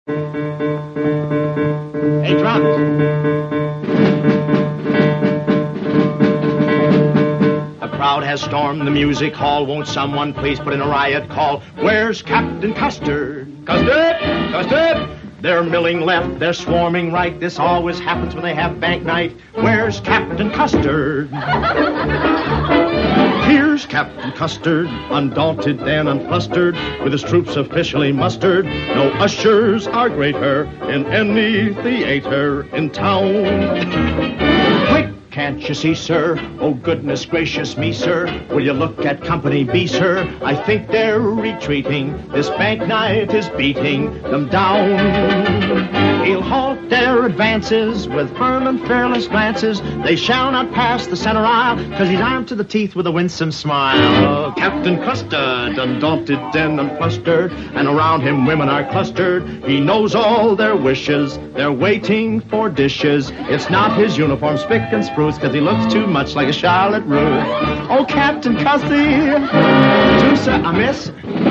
Hey, drums. The crowd has stormed the music hall. Won't someone please put in a riot call? Where's Captain Custard? Custard? Custard? They're milling left, they're swarming right. This always happens when they have bank night. Where's Captain Custard? Here's Captain Custard, undaunted and unflustered, with his troops officially mustered. No ushers are greater in any theater in town. Quick! Can't you see, sir? Oh, goodness gracious me, sir. Will you look at Company B, sir? I think they're retreating. This bank night is beating them down. He'll halt their advances with firm and fearless glances. They shall not pass the center aisle, 'cause he's armed to the teeth with a winsome smile. Captain Custard, undaunted and unflustered, and around him women are clustered. He knows all their wishes. They're waiting for dishes. It's not his uniform spick and spruce, 'cause he looks too much like a Charlotte Russe. Oh, Captain Custard, do sir, I miss.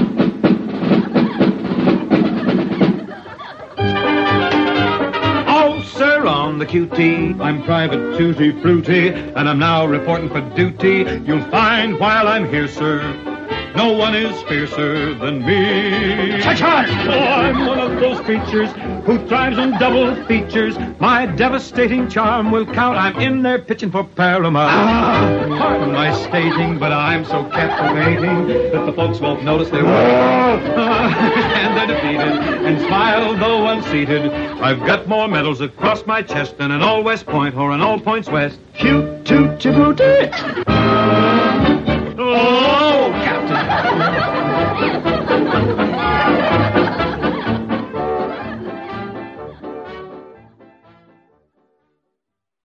Oh, sir, on the QT, I'm Private Tutti Frutti, and I'm now reporting for duty. You'll find while I'm here, sir, no one is fiercer than me. Charge! Oh, I'm one of those creatures who thrives on double features. My devastating charm will count. I'm in there pitching for Paramount. Pardon my stating, but I'm so captivating that the folks won't notice they were. And they're defeated and smile though unseated. I've got more medals across my chest than an old West Point or an old Points West. Cute, toot, booty.